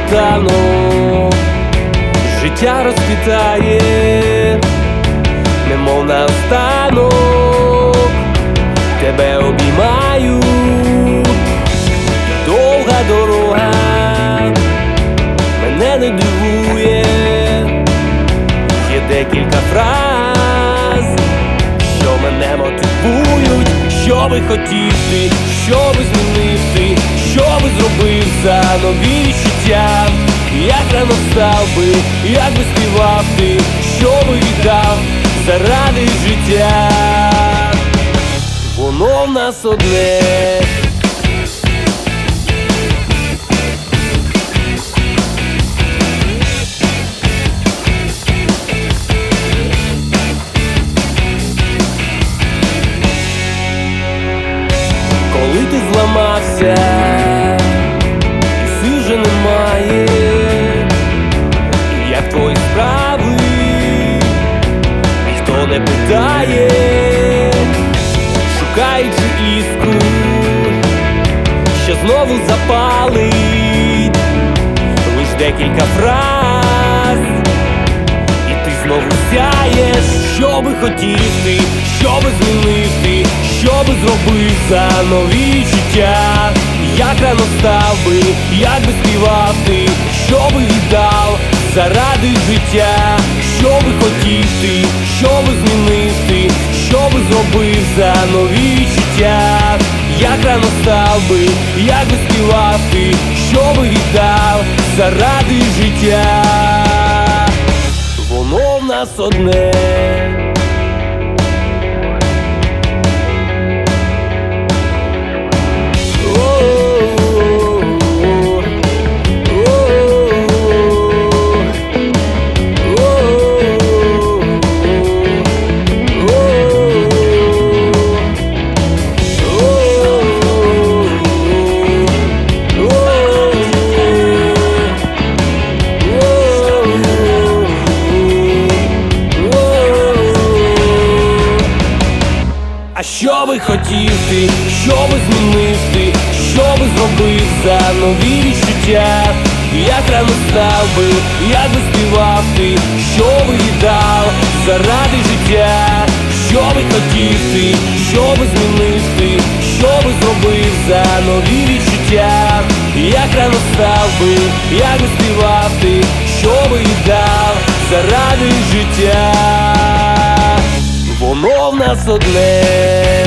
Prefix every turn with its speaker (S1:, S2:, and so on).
S1: світанок життя розквітає, немов наостанок тебе обіймаю. Довга дорога мене не дивує, є декілька фраз, що мене мотивують. Що би хотів ти, що би змінив ти, що би зробив за нові відчуття? Як рано встав би, як би співав ти, що би віддав заради життя? Воно в нас одне. Коли ти зламався, і сил вже немає, як твої справи, ніхто не питає, шукаючи іскру, що знову запалить, лиш декілька фраз, і ти знову сяєш. Що би хотів ти, що би змінив ти, що би зробив за нові відчуття? Як рано встав би, як би співав ти, що би віддав заради життя? Що би хотів ти, що би змінив ти, що би зробив за нові відчуття? Як рано встав би, як би співав ти, що би віддав заради життя? Воно в нас одне. А що би хотів ти, що би змінив ти, що би зробив за нові відчуття? Як рано встав би, як би співав ти, що би віддав заради життя? Що би хотів ти, що би змінив ти, що би зробив за нові відчуття? Як рано встав би, як би співав ти, що би віддав заради життя? Воно в нас одне.